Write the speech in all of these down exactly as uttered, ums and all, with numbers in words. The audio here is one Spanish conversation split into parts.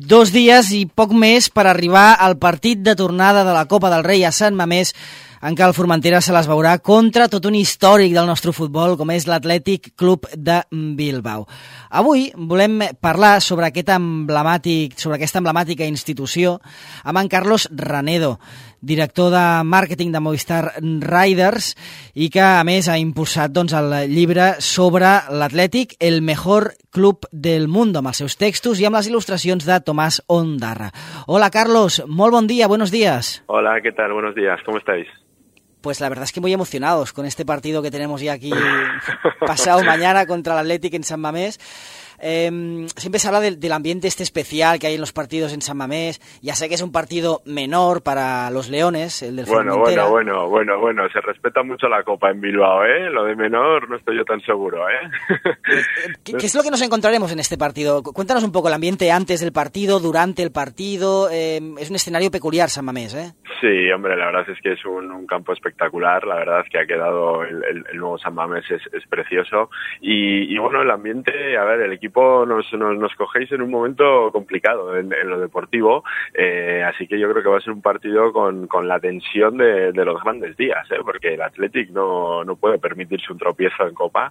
Dos dies i poc més per arribar al partit de tornada de la Copa del Rei a Sant Mamés, en què el Formentera se les veurà contra tot un històric del nostre futbol, com és l'Atlètic Club de Bilbao. Avui volem parlar sobre aquest emblemàtic, sobre aquesta emblemàtica institució amb en Carlos Ranedo, director de màrqueting de Movistar Riders, i que a més ha impulsat doncs, el llibre sobre l'Atlètic, el mejor club del mundo, amb els seus textos i amb les il·lustracions de Tomàs Ondarra. Hola Carlos, molt bon dia, buenos días. Hola, ¿qué tal? Buenos días, ¿cómo estáis? Pues la verdad es que muy emocionados con este partido que tenemos ya aquí pasado mañana contra el Athletic en San Mamés. Eh, siempre se habla del, del ambiente este especial que hay en los partidos en San Mamés. Ya sé que es un partido menor para los Leones, el del bueno, Formentera. Bueno, bueno, bueno, bueno, se respeta mucho la Copa en Bilbao, ¿eh? Lo de menor no estoy yo tan seguro, ¿eh? ¿Qué, qué es lo que nos encontraremos en este partido? Cuéntanos un poco el ambiente antes del partido, durante el partido. Eh, es un escenario peculiar San Mamés, ¿eh? Sí, hombre, la verdad es que es un, un campo espectacular. La verdad es que ha quedado el, el, el nuevo San Mamés, es, es precioso. Y, y bueno, el ambiente, a ver, el equipo Nos, nos, nos cogéis en un momento complicado en, en lo deportivo, eh, así que yo creo que va a ser un partido con, con la tensión de, de los grandes días, ¿eh? Porque el Athletic no, no puede permitirse un tropiezo en Copa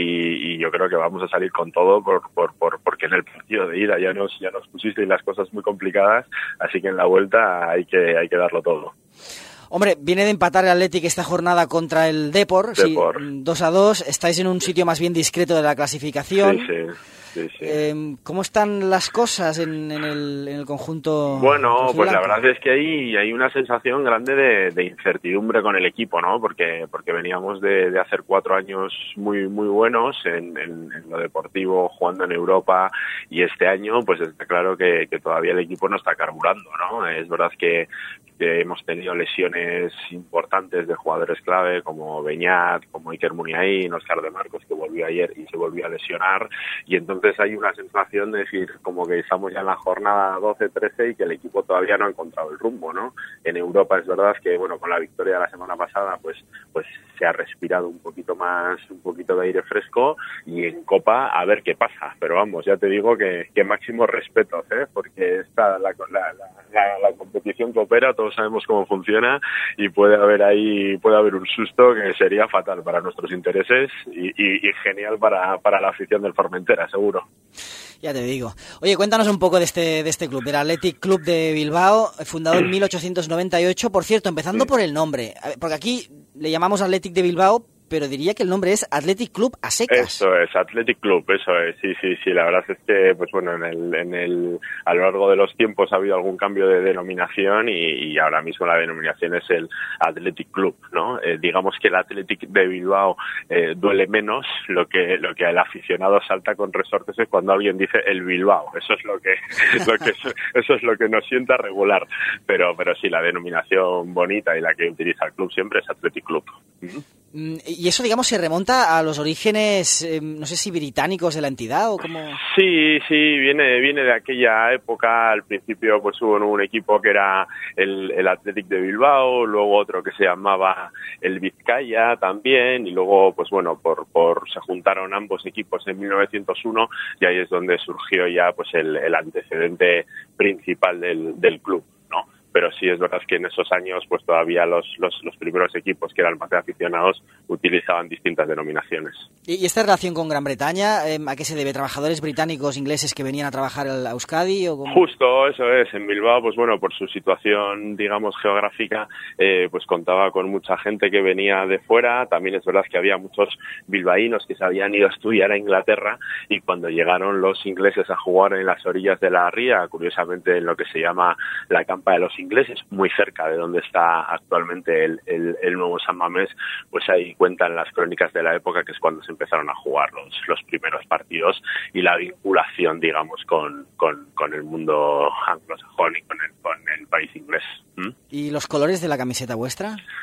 y, y yo creo que vamos a salir con todo por, por, por, porque en el partido de ida ya nos, ya nos pusisteis las cosas muy complicadas, así que en la vuelta hay que, hay que darlo todo. Hombre, viene de empatar el Athletic esta jornada contra el Depor, Depor. Sí, dos a dos, estáis en un sitio más bien discreto de la clasificación. Sí, sí. Sí, sí. Eh, ¿Cómo están las cosas en, en, el, en el conjunto? Bueno, pues la verdad es que hay, hay una sensación grande de, de incertidumbre con el equipo, ¿no? Porque porque veníamos de, de hacer cuatro años muy muy buenos en, en, en lo deportivo, jugando en Europa, y este año pues está claro que, que todavía el equipo no está carburando, ¿no? Es verdad que, que hemos tenido lesiones importantes de jugadores clave como Beñat, como Iker Muniain, Óscar de Marcos, que volvió ayer y se volvió a lesionar, y entonces hay una sensación de decir como que estamos ya en la jornada doce trece y que el equipo todavía no ha encontrado el rumbo, ¿no? En Europa es verdad que, bueno, con la victoria de la semana pasada pues pues se ha respirado un poquito más, un poquito de aire fresco, y en Copa a ver qué pasa, pero vamos, ya te digo que, que máximos respetos, ¿eh? Porque esta, la, la, la, la competición coopera, todos sabemos cómo funciona y puede haber ahí, puede haber un susto que sería fatal para nuestros intereses y, y, y genial para, para la afición del Formentera, seguro. Ya te digo. Oye, cuéntanos un poco de este de este club, del Athletic Club de Bilbao, fundado en mil ochocientos noventa y ocho. Por cierto, empezando sí. por el nombre, porque aquí le llamamos Athletic de Bilbao, pero diría que el nombre es Athletic Club a secas. Eso es, Athletic Club, eso es, sí, sí, sí, la verdad es que, pues bueno, en el, en el, a lo largo de los tiempos ha habido algún cambio de denominación y, y ahora mismo la denominación es el Athletic Club, ¿no? Eh, digamos que el Athletic de Bilbao eh, duele menos, lo que, lo que al aficionado salta con resortes es cuando alguien dice el Bilbao, eso es lo que, lo que eso es lo que nos sienta regular, pero, pero sí, la denominación bonita y la que utiliza el club siempre es Athletic Club. ¿Mm? Y eso, digamos, se remonta a los orígenes, eh, no sé si británicos de la entidad o cómo. Sí, sí, viene viene de aquella época. Al principio pues hubo un equipo que era el, el Athletic de Bilbao, luego otro que se llamaba el Vizcaya también, y luego pues bueno, por por se juntaron ambos equipos en mil novecientos uno y ahí es donde surgió ya pues el, el antecedente principal del, del club, ¿no? Pero sí es verdad que en esos años pues todavía los, los, los primeros equipos que eran más de aficionados utilizaban distintas denominaciones. ¿Y esta relación con Gran Bretaña, eh, a qué se debe? ¿Trabajadores británicos, ingleses que venían a trabajar a Euskadi? O cómo? Justo, eso es. En Bilbao, pues bueno, por su situación, digamos, geográfica, eh, pues contaba con mucha gente que venía de fuera. También es verdad que había muchos bilbaínos que se habían ido a estudiar a Inglaterra, y cuando llegaron los ingleses a jugar en las orillas de la ría, curiosamente en lo que se llama la Campa de los Ingleses, muy cerca de donde está actualmente el, el, el nuevo San Mamés, pues ahí cuentan las crónicas de la época que es cuando se empezaron a jugar los, los primeros partidos y la vinculación, digamos, con, con, con el mundo anglosajón y con el, con el país inglés. ¿Mm? ¿Y los colores de la camiseta vuestra?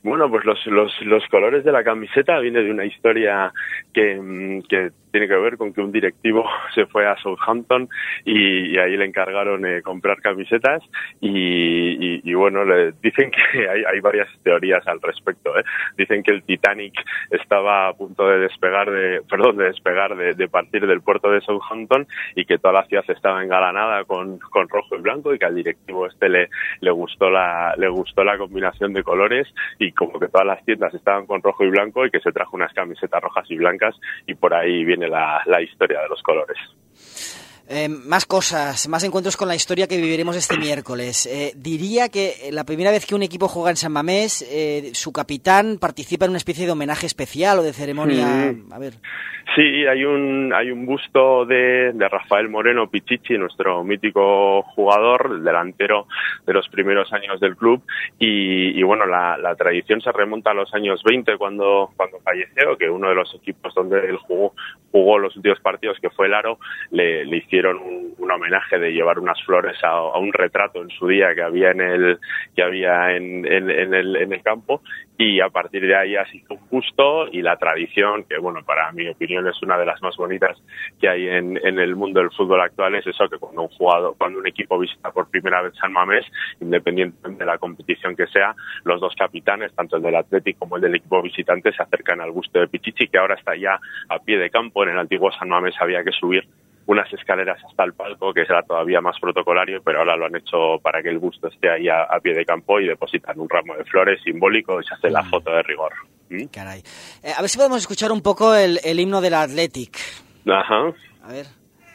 Bueno, pues los, los, los colores de la camiseta viene de una historia que, que tiene que ver con que un directivo se fue a Southampton y, y ahí le encargaron eh, comprar camisetas y, y, y bueno, le dicen que hay, hay varias teorías al respecto, ¿eh? Dicen que el Titanic estaba a punto de despegar, de perdón, de despegar, de, de partir del puerto de Southampton y que toda la ciudad estaba engalanada con, con rojo y blanco y que al directivo este le, le gustó la, le gustó la combinación de colores y como que todas las tiendas estaban con rojo y blanco y que se trajo unas camisetas rojas y blancas y por ahí viene la, la historia de los colores. Eh, más cosas, más encuentros con la historia que viviremos este miércoles. Eh, diría que la primera vez que un equipo juega en San Mamés, eh, su capitán participa en una especie de homenaje especial o de ceremonia. Mm. A ver. Sí, hay un hay un busto de, de Rafael Moreno Pichichi, nuestro mítico jugador, delantero de los primeros años del club y, y bueno, la, la tradición se remonta a los años veinte cuando cuando falleció, que uno de los equipos donde él jugó jugó los últimos partidos, que fue el Aro, le, le hicieron un, un homenaje de llevar unas flores a, a un retrato en su día que había en el que había en, en, en el en el campo y a partir de ahí se hizo un busto y la tradición, que bueno, para mi opinión es una de las más bonitas que hay en, en el mundo del fútbol actual, es eso, que cuando un jugador, cuando un equipo visita por primera vez San Mamés, independientemente de la competición que sea, los dos capitanes, tanto el del Athletic como el del equipo visitante, se acercan al busto de Pichichi, que ahora está ya a pie de campo. En el antiguo San Mamés había que subir unas escaleras hasta el palco, que era todavía más protocolario, pero ahora lo han hecho para que el busto esté ahí a, a pie de campo y depositan un ramo de flores simbólico y se hace la foto de rigor. ¿Mm? Caray. Eh, a ver si podemos escuchar un poco el, el himno del Athletic. Ajá. A ver.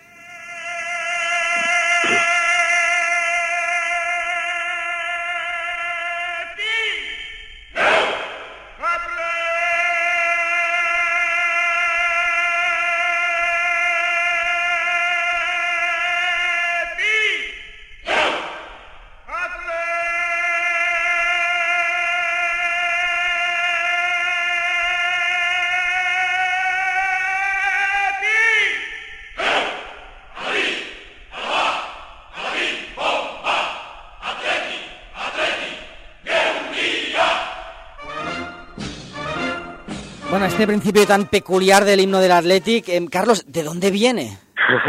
Bueno, este principio tan peculiar del himno del Athletic, eh, Carlos, ¿de dónde viene?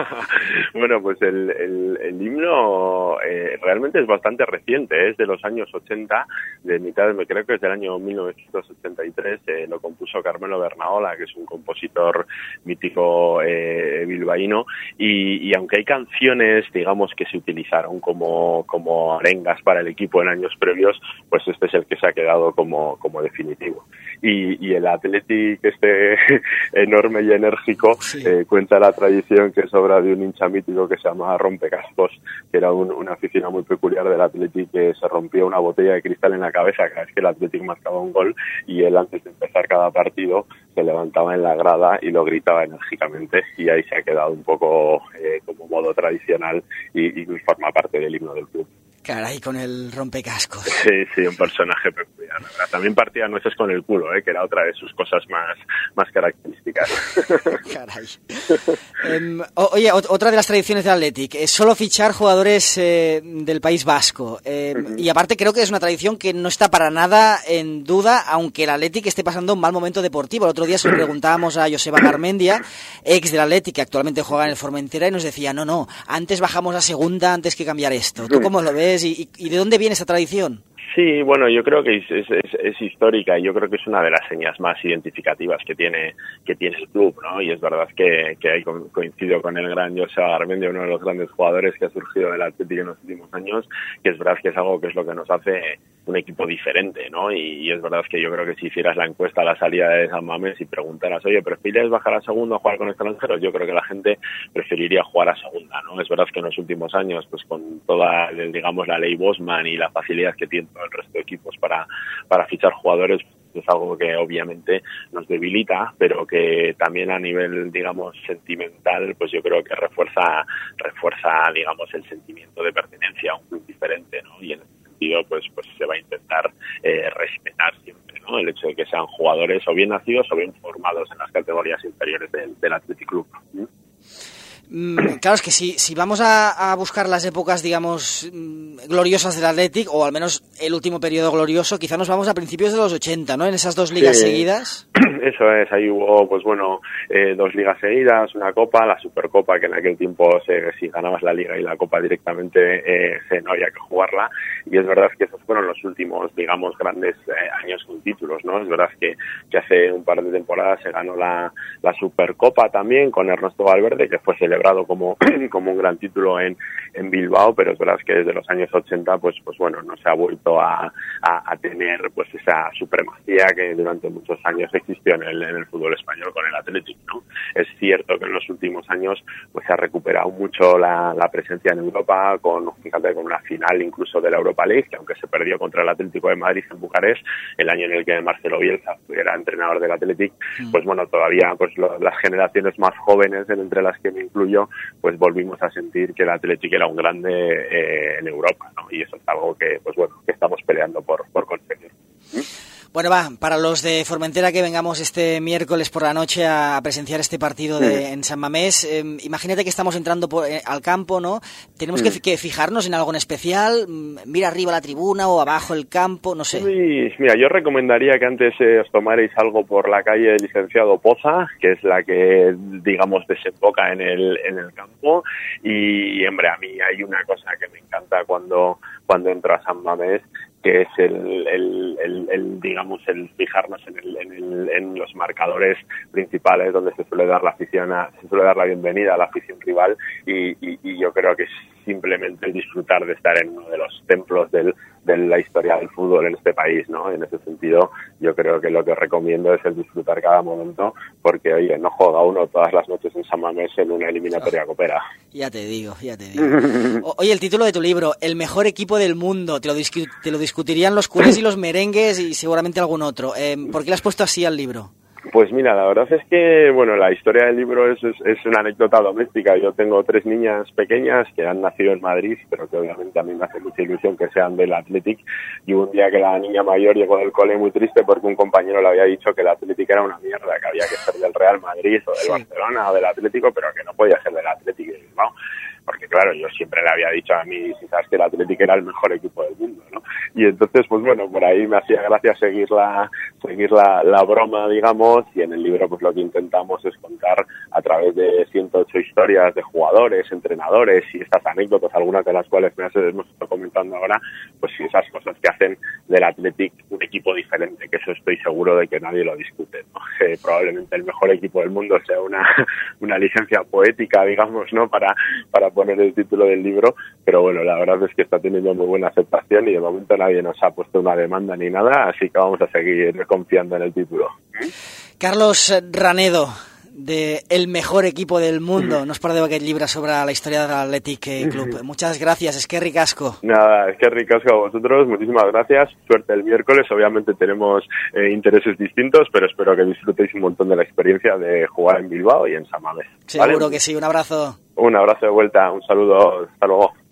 Bueno, pues el, el, el himno eh, realmente es bastante reciente, es de los años ochenta, de mitad, de, creo que es del año mil novecientos ochenta y tres, eh, lo compuso Carmelo Bernaola, que es un compositor mítico eh, bilbaíno, y, y aunque hay canciones, digamos, que se utilizaron como, como arengas para el equipo en años previos, pues este es el que se ha quedado como, como definitivo. Y, y el Athletic este enorme y enérgico, sí. eh, cuenta la tradición que es obra de un hincha mítico que se llamaba Rompecascos, que era un, una afición muy peculiar del Athletic, que se rompía una botella de cristal en la cabeza cada vez que el Athletic marcaba un gol, y él antes de empezar cada partido se levantaba en la grada y lo gritaba enérgicamente, y ahí se ha quedado un poco eh, como modo tradicional y, y forma parte del himno del club. Caray, con el rompecascos. Sí, sí, un personaje peculiar, la verdad. También partía nueces con el culo, ¿eh? Que era otra de sus cosas más, más características. Caray. um, oye, otra de las tradiciones del Athletic es solo fichar jugadores eh, del País Vasco. Eh, uh-huh. Y aparte creo que es una tradición que no está para nada en duda, aunque el Athletic esté pasando un mal momento deportivo. El otro día se lo preguntábamos a Joseba Garmendia, ex del Athletic, que actualmente juega en el Formentera, y nos decía, no, no, antes bajamos a segunda antes que cambiar esto. ¿Tú cómo lo ves? ¿Y, y de dónde viene esa tradición? Sí, bueno, yo creo que es, es, es, es histórica y yo creo que es una de las señas más identificativas que tiene que tiene el club, ¿no? Y es verdad que, que ahí coincido con el gran Joseba Garmendia, uno de los grandes jugadores que ha surgido del Atlético en los últimos años, que es verdad que es algo que es lo que nos hace un equipo diferente, ¿no? Y, y es verdad que yo creo que si hicieras la encuesta a la salida de San Mamés y preguntaras, oye, ¿prefieres bajar a segunda o jugar con extranjeros? Yo creo que la gente preferiría jugar a segunda, ¿no? Es verdad que en los últimos años, pues con toda, digamos, la ley Bosman y la facilidad que tiene todo el resto de equipos para, para fichar jugadores, es algo que obviamente nos debilita, pero que también a nivel, digamos, sentimental, pues yo creo que refuerza, refuerza, digamos, el sentimiento de pertenencia a un club diferente, ¿no? Y en ese sentido, pues, pues se va a intentar eh, respetar siempre, ¿no? El hecho de que sean jugadores o bien nacidos o bien formados en las categorías inferiores del, del Athletic Club. ¿Mm? Mm, claro, es que si, si vamos a, a buscar las épocas, digamos, gloriosas del Athletic, o al menos el último periodo glorioso, quizá nos vamos a principios de los ochenta, ¿no? En esas dos ligas sí, seguidas. Eso es, ahí hubo, pues bueno, eh, dos ligas seguidas, una copa, la Supercopa, que en aquel tiempo se, si ganabas la liga y la copa directamente eh, se, no había que jugarla, y es verdad que esos fueron los últimos, digamos, grandes eh, años con títulos, ¿no? Es verdad que, que hace un par de temporadas se ganó la, la Supercopa también con Ernesto Valverde, que fue celebrado como, como un gran título en, en Bilbao, pero es verdad que desde los años ochenta, pues, pues bueno, no se ha vuelto a, a, a tener pues esa supremacía que durante muchos años existió en el, en el fútbol español con el Athletic, ¿no? Es cierto que en los últimos años pues se ha recuperado mucho la, la presencia en Europa, con, fíjate, con una final incluso de la Europa League, que aunque se perdió contra el Atlético de Madrid en Bucarest, el año en el que Marcelo Bielsa era entrenador del Athletic, mm. pues bueno, todavía pues lo, las generaciones más jóvenes, entre las que me incluyo, pues volvimos a sentir que el Athletic era un grande eh, en Europa, ¿no? Y eso es algo que, pues bueno, que estamos peleando por, por conseguir. ¿Mm? Bueno, va, para los de Formentera que vengamos este miércoles por la noche a presenciar este partido de, en San Mamés, eh, imagínate que estamos entrando por, eh, al campo, ¿no? Tenemos que, que fijarnos en algo en especial, mira arriba la tribuna o abajo el campo, no sé. Uy, mira, yo recomendaría que antes eh, os tomarais algo por la calle Licenciado Poza, que es la que, digamos, desemboca en el, en el campo, y, hombre, a mí hay una cosa que me encanta cuando, cuando entro a San Mamés, que es el, el, el, el digamos, el fijarnos en, el, en, el, en los marcadores principales donde se suele dar la afición, a, se suele dar la bienvenida a la afición rival, y, y, y yo creo que es simplemente el disfrutar de estar en uno de los templos del, de la historia del fútbol en este país, ¿no? En ese sentido, yo creo que lo que os recomiendo es el disfrutar cada momento, porque, oye, no juega uno todas las noches en San Mamés en una eliminatoria copera. Ya te digo, ya te digo. O, oye, el título de tu libro, El mejor equipo del mundo, te lo, discu te lo discutirían los culés y los merengues y seguramente algún otro. Eh, ¿Por qué le has puesto así al libro? Pues mira, la verdad es que, bueno, la historia del libro es, es, es una anécdota doméstica. Yo tengo tres niñas pequeñas que han nacido en Madrid, pero que obviamente a mí me hace mucha ilusión que sean del Athletic. Y un día que la niña mayor llegó del cole muy triste porque un compañero le había dicho que el Athletic era una mierda, que había que ser del Real Madrid o del sí. Barcelona o del Atlético, pero que no podía ser del Athletic de Bilbao. Porque claro, yo siempre le había dicho a mí, si sabes que el Athletic era el mejor equipo del mundo, ¿no? Y entonces, pues bueno, por ahí me hacía gracia seguir la, seguir la, la broma, digamos, y en el libro pues lo que intentamos es contar a través de ciento ocho historias de jugadores, entrenadores y estas anécdotas, algunas de las cuales me has, hemos estado comentando ahora, pues esas cosas que hacen del Athletic un equipo diferente, que eso estoy seguro de que nadie lo discute, ¿no? Que probablemente el mejor equipo del mundo sea una, una licencia poética, digamos, ¿no? Para, para poner el título del libro, pero bueno, la verdad es que está teniendo muy buena aceptación y de momento nadie nos ha puesto una demanda ni nada, así que vamos a seguir confiando en el título. Carlos Ranedo, de El mejor equipo del mundo, nos parla d'aquest llibre sobre la historia del Athletic Club. Muchas gracias, eskerrik asko. Nada, eskerrik asko a vosotros, muchísimas gracias, suerte el miércoles, obviamente tenemos eh, intereses distintos, pero espero que disfrutéis un montón de la experiencia de jugar en Bilbao y en San Mamés. Seguro ¿vale? que sí, un abrazo. Un abrazo de vuelta, un saludo, hasta luego.